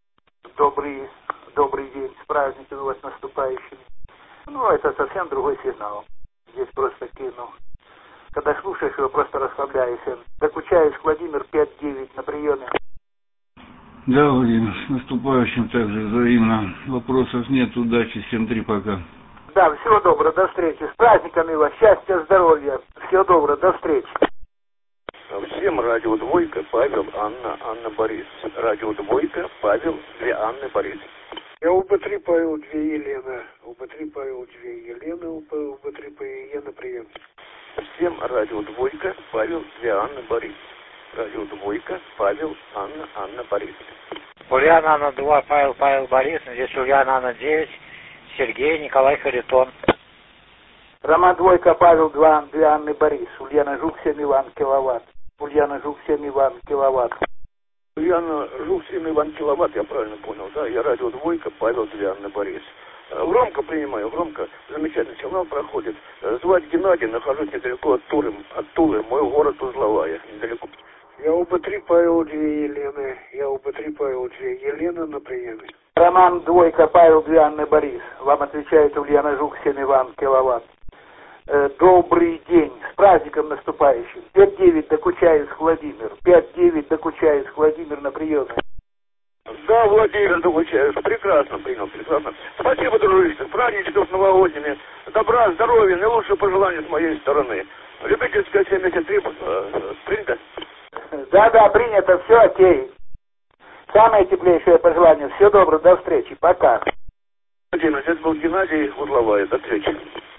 Добрый день, с праздниками у вас наступающими. Ну, это совсем другой сигнал. Здесь просто когда слушаешь его, просто расслабляешься. Докучаевск Владимир, 5-9 на приеме. Да, Владимир, с наступающим также взаимно. Вопросов нет, удачи, 7-3 пока. Да, всего доброго, до встречи. С праздниками вас, счастья, здоровья. Всего доброго, до встречи. Всем радио Двойка, Павел, Анна, Борис. Радио Двойка, Павел, 2 Анны, Борис. Я УБ3 Павел, 2 Елена. УБ3 Павел, 2 Елена. УБ3 Елена, прием. Всем радио Двойка, Павел, 2 Анны, Борис. Радио Двойка, Павел, Анна, Борис. Ульяна Анна 2, Павел, Борис. Здесь Ульяна Анна 9, Сергей, Николай, Харитон. Роман Двойка, Павел 2, 2 Анны, Борис. Ульяна Жук, 7 Иван, киловатт. Ульяна Жук, 7 Иван, киловатт. Ульяна Жук, 7 Иван, киловатт, я правильно понял, да? Я радио Двойка, Павел, 2 Анны, Борис. Громко принимаю, громко. Замечательный сигнал проходит. Звать Геннадий, нахожусь недалеко от Тулы, мой город Узловая, недалеко. Я УБ3 Павел, 2 Елены. Я УБ3 Павел, 2 Елена на приеме. Роман Двойка, Павел 2 Анны, Борис. Вам отвечает Ульяна Жук, 7 Иван, киловатт. Добрый день, с праздником наступающим. 5-9, Докучаевск, Владимир. 5-9, Докучаевск, Владимир на приеме. Да, Владимир Докучаевск, прекрасно принял, прекрасно. Спасибо, дружище, с праздничком, с новогодними. Добра, здоровья, наилучшие пожелания с моей стороны. Любительская 73, принято? Да, принято, все окей. Самое теплейшее пожелание. Всего доброго, до встречи, пока. Владимир, это был Геннадий, Узловая, до встречи.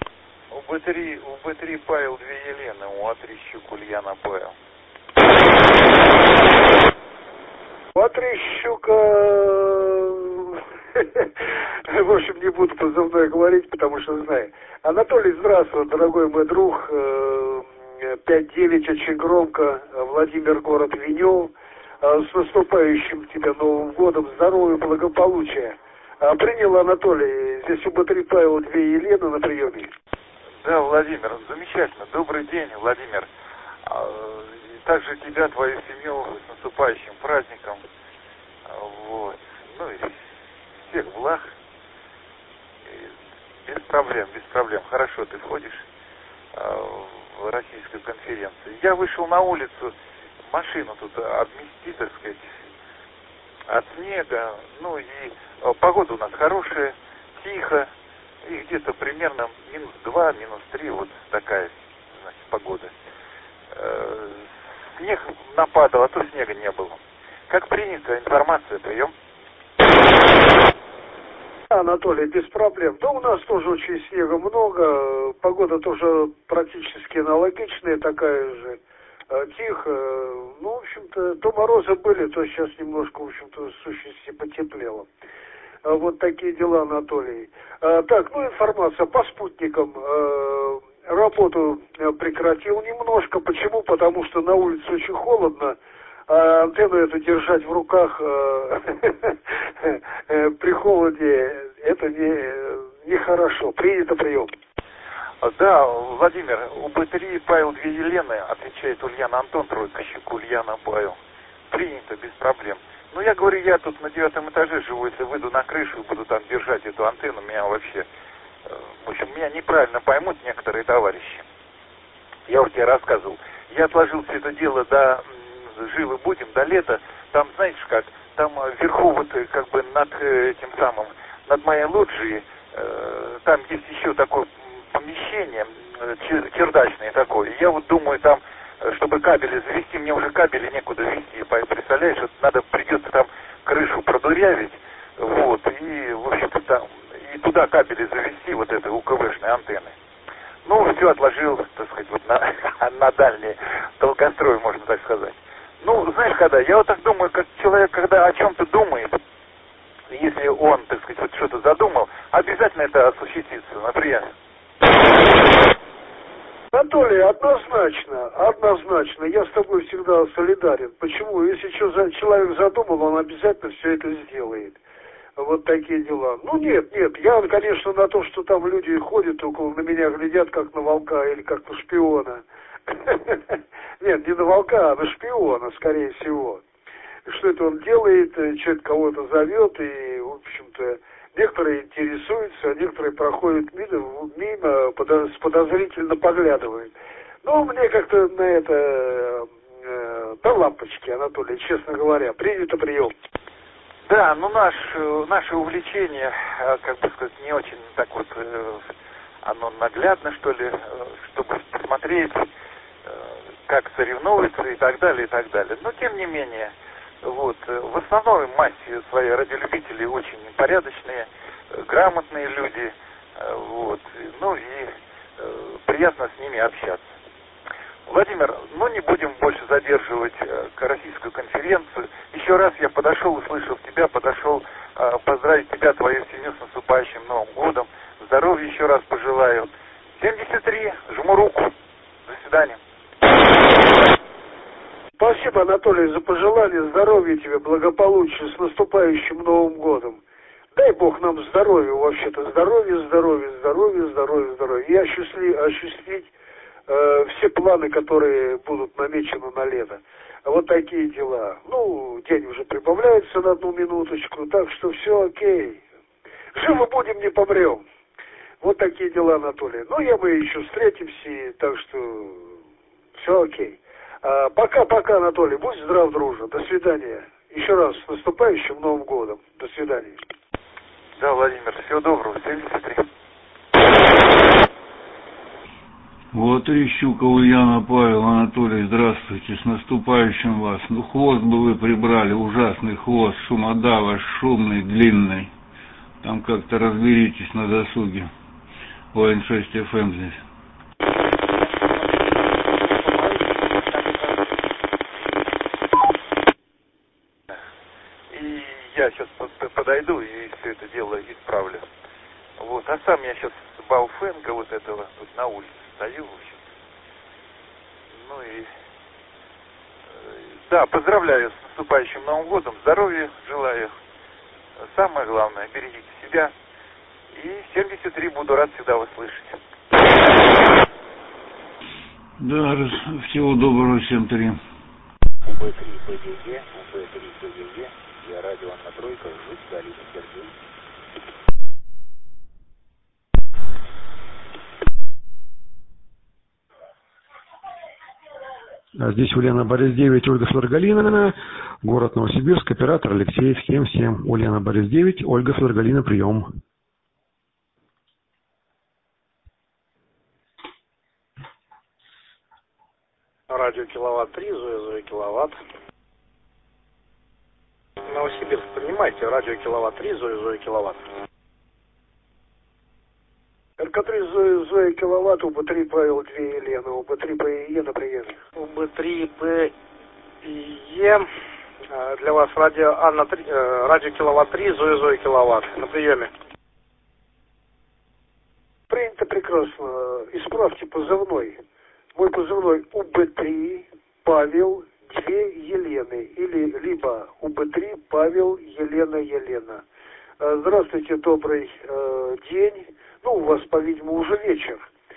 УБ3 Павел, 2 Елены, УА3 Щук, Ульяна, Павел. УА3 Щука... В общем, не буду позывной говорить, потому что знаю. Анатолий, здравствуй, дорогой мой друг. 5-9, очень громко. Владимир, город Винев. С наступающим тебя Новым годом, здоровья, благополучия. Принял Анатолий, здесь УБ3 Павел, 2 Елены на приеме. Да, Владимир, замечательно. Добрый день, Владимир. Также тебя, твою семью с наступающим праздником. Вот. Ну и всех благ. И без проблем. Хорошо ты входишь в российскую конференцию. Я вышел на улицу, машину тут обмести, так сказать, от снега. Ну и погода у нас хорошая, тихо. И где-то примерно -2, -3, вот такая, значит, погода. Снег нападал, а то снега не было. Как принято, информация, прием. Анатолий, без проблем. Да у нас тоже очень снега много, погода тоже практически аналогичная, такая же, тихо. Ну, в общем-то, то морозы были, то сейчас немножко, в общем-то, в сущности потеплело. Вот такие дела, Анатолий. Так, ну, информация по спутникам. Работу прекратил немножко. Почему? Потому что на улице очень холодно. А антенну эту держать в руках при холоде, это нехорошо. Принято, прием. Да, Владимир, УБ3 Павел, 2 Елены, отвечает Ульяна Антон, тройка Щук, Ульяна Павел. Принято, без проблем. Ну, я говорю, я тут на 9 этаже живу, если выйду на крышу и буду там держать эту антенну, меня вообще, в общем, меня неправильно поймут некоторые товарищи. Я уже тебе рассказывал. Я отложил все это дело живы будем, до лета. Там, знаешь как, там вверху вот как бы над этим самым, над моей лоджией, там есть еще такое помещение, чердачное такое. Я вот думаю, там, чтобы кабели завести, мне уже кабели некуда вести. Представляешь, вот придется там крышу продырявить, вот, и, в общем-то, там, и туда кабели завести, вот этой УКВшной антенны. Ну, все отложил, так сказать, вот на дальний долгострой, можно так сказать. Ну, знаешь, когда, я вот так думаю, как человек, когда о чем-то думает, если он, так сказать, вот что-то задумал, обязательно это осуществится, например. Анатолий, однозначно, я с тобой всегда солидарен. Почему? Если что человек задумал, он обязательно все это сделает. Вот такие дела. Ну, нет, я, конечно, на то, что там люди ходят около, на меня глядят, как на волка или как на шпиона. Нет, не на волка, а на шпиона, скорее всего. Что это он делает, что-то кого-то зовет, и, в общем-то, некоторые интересуются, а некоторые проходят мимо с подозрительно поглядывают. Ну, мне как-то на это до лампочки, Анатолий, честно говоря. Принято, прием. Да, ну наше увлечение, как бы сказать, не очень так вот, оно наглядно, что ли, чтобы посмотреть, как соревнуются и так далее, и так далее. Но тем не менее, вот, в основной массе своей радиолюбители очень порядочные, грамотные люди, вот, ну и приятно с ними общаться. Владимир, ну не будем больше задерживать Российскую конференцию. Еще раз я подошел, услышав тебя, поздравить тебя, твою семью с наступающим Новым годом. Здоровья еще раз пожелаю. 73, жму руку. До свидания. Спасибо, Анатолий, за пожелание. Здоровья тебе, благополучия, с наступающим Новым годом. Дай Бог нам здоровья, вообще-то. Здоровья. И осуществить все планы, которые будут намечены на лето. Вот такие дела. Ну, день уже прибавляется на 1 минуточку, так что все окей. Живы будем, не помрем. Вот такие дела, Анатолий. Ну, мы еще встретимся, так что все окей. Пока-пока, Анатолий. Будь здрав, друже. До свидания. Еще раз с наступающим Новым годом. До свидания. Да, Владимир, всего доброго. 73. Вот Рищука, Ульяна, Павел, Анатолий, здравствуйте, с наступающим вас. Ну, хвост бы вы прибрали, ужасный хвост, шумодава, шумный, длинный. Там как-то разберитесь на досуге. ОН6 FM здесь. И я сейчас подойду и все это дело исправлю. Вот, а сам я сейчас с Бауфенга вот этого тут на улице стою, в общем. Ну и да, поздравляю с наступающим Новым годом, здоровья желаю. Самое главное, берегите себя. И 73 буду рад всегда вас слышать. Да, всего доброго, 73. УБ-3 ПГГ, я радио Анна Тройка, жить Галина Сергей. Здесь Ульяна Борис 9, Ольга Флоргалина, город Новосибирск, оператор Алексеев, всем. Ульяна Борис 9, Ольга Флоргалина, прием. Радио Киловатт 3, Зоя Киловатт. Новосибирск, принимайте, радио Киловатт 3, Зоя Киловатт. РК-3 Зоя Киловатт, УБ-3 Павел 2 Елена, УБ-3 ПЕ на приеме. УБ-3 ПЕ, для вас радио Анна 3, радио Киловатт 3, Зоя Киловатт, на приеме. Принято прекрасно, исправьте позывной. Мой позывной УБ-3 Павел 2 Елены, или либо УБ-3 Павел Елена. Здравствуйте, добрый день. Ну, у вас, по-видимому, уже вечер.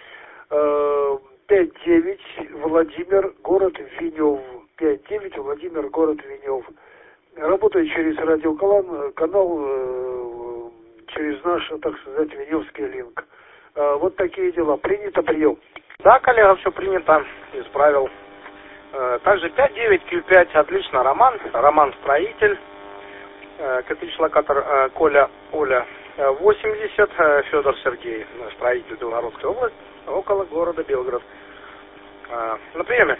5-9, Владимир, город Винев. 5-9, Владимир, город Винев. Работаю через радиоканал, через наш, так сказать, Виневский линк. Вот такие дела. Принято, прием. Да, коллега, все принято, исправил. Также 5-9, Q5, отлично, Роман строитель. Котлич-локатор Коля, Оля 80, Федор Сергей, строитель Белгородской области, около города Белгород. На приеме.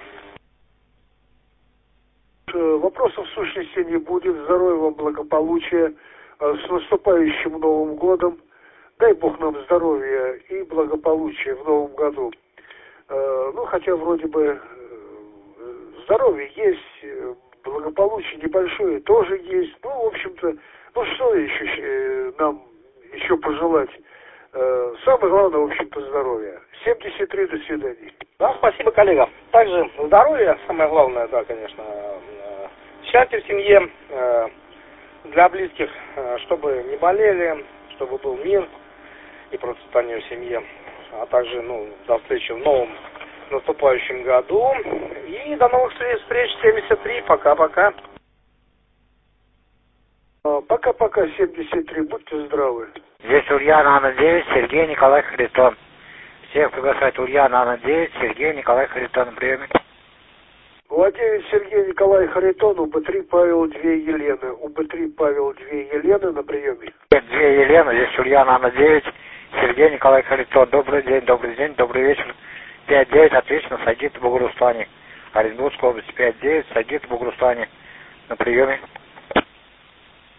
Вопросов в сущности не будет. Здоровья вам, благополучия. С наступающим Новым годом. Дай Бог нам здоровья и благополучия в Новом году. Ну, хотя вроде бы здоровье есть, благополучие небольшое тоже есть. Ну, в общем-то, ну что еще нам еще пожелать? Самое главное, в общем-то, здоровья. 73, до свидания. Да, спасибо, коллега. Также здоровье, самое главное, да, конечно. Счастье в семье, для близких, чтобы не болели, чтобы был мир и процветание в семье. А также, до встречи в новом наступающем году. И до новых встреч, 73. Пока-пока. Пока-пока, 73. Будьте здравы. Здесь Ульяна, Анна 9, Сергей, Николай, Харитон. Всех приглашать Ульяна, Анна 9, Сергей, Николай, Харитон. На приеме. Владимир Сергей Николай Харитон, УБ-3 Павел 2 Елены. УБ-3 Павел 2 Елены на приеме. 2 Елены, здесь Ульяна Анна 9, Сергей Николай Харитон. Добрый день, добрый вечер. 5-9, отлично, Сагит Бугурустани. Оренбургская область, 5-9, Сагит Бугурустани. На приеме.